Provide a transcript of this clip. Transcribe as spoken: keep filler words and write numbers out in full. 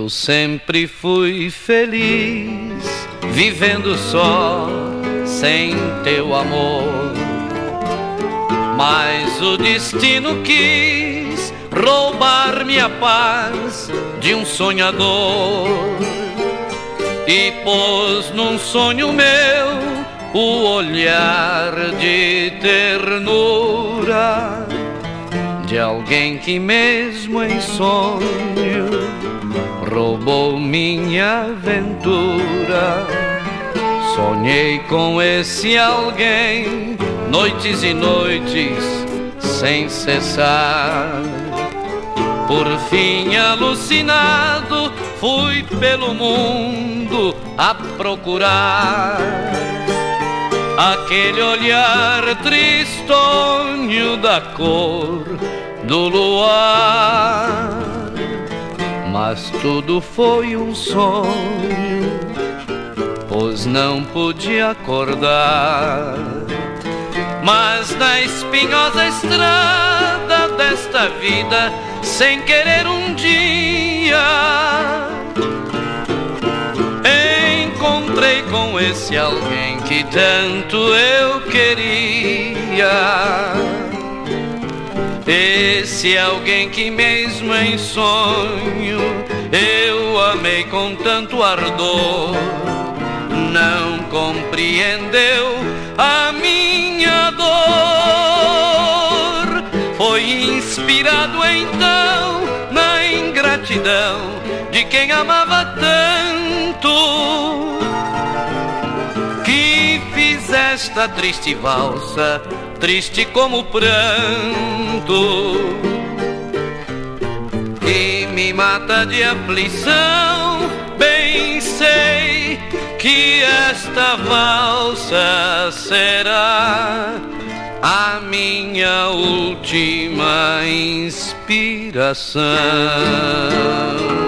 Eu sempre fui feliz, vivendo só, sem teu amor. Mas o destino quis roubar-me a paz de um sonhador e pôs num sonho meu o olhar de ternura de alguém que mesmo em sonho roubou minha aventura. Sonhei com esse alguém noites e noites sem cessar. Por fim, alucinado, fui pelo mundo a procurar aquele olhar tristonho da cor do luar. Mas tudo foi um sonho, pois não pude acordar. Mas na espinhosa estrada desta vida, sem querer um dia, encontrei com esse alguém que tanto eu queria. Esse alguém que mesmo em sonho eu amei com tanto ardor, não compreendeu a minha dor. Foi inspirado então na ingratidão de quem amava tanto, que fiz esta triste valsa, triste como o pranto, e me mata de aflição. Bem sei que esta valsa será a minha última inspiração.